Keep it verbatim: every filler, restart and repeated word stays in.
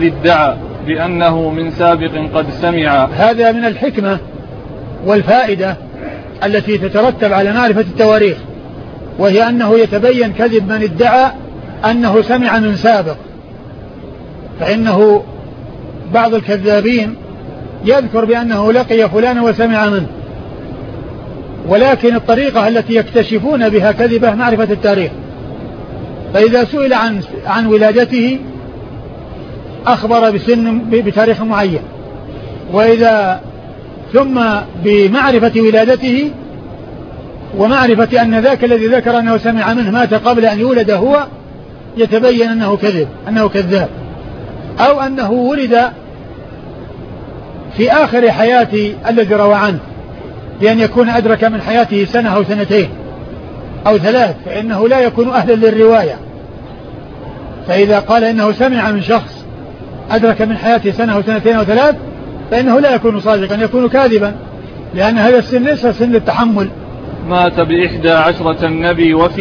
ادعى بأنه من سابق قد سمع. هذا من الحكمة والفائدة التي تترتب على معرفة التواريخ، وهي أنه يتبين كذب من ادعى أنه سمع من سابق، فإنه بعض الكذابين يذكر بأنه لقي فلانا وسمع منه، ولكن الطريقة التي يكتشفون بها كذبه معرفة التاريخ. فإذا سئل عن عن ولادته أخبر بسن بتاريخ معين، وإذا ثم بمعرفة ولادته ومعرفة أن ذاك الذي ذكر أنه سمع منه مات قبل أن يولد هو، يتبين أنه كذب أنه كذاب، أو أنه ولد في آخر حياة الذي روى عنه، بأن يكون أدرك من حياته سنة أو سنتين أو ثلاث، فإنه لا يكون أهلا للرواية. فإذا قال إنه سمع من شخص أدرك من حياته سنة أو سنتين أو ثلاث، فإنه لا يكون صادقا، يكون كاذبا، لأن هذا السن ليس سن التحمل. مات بإحدى عشرة النبي وفي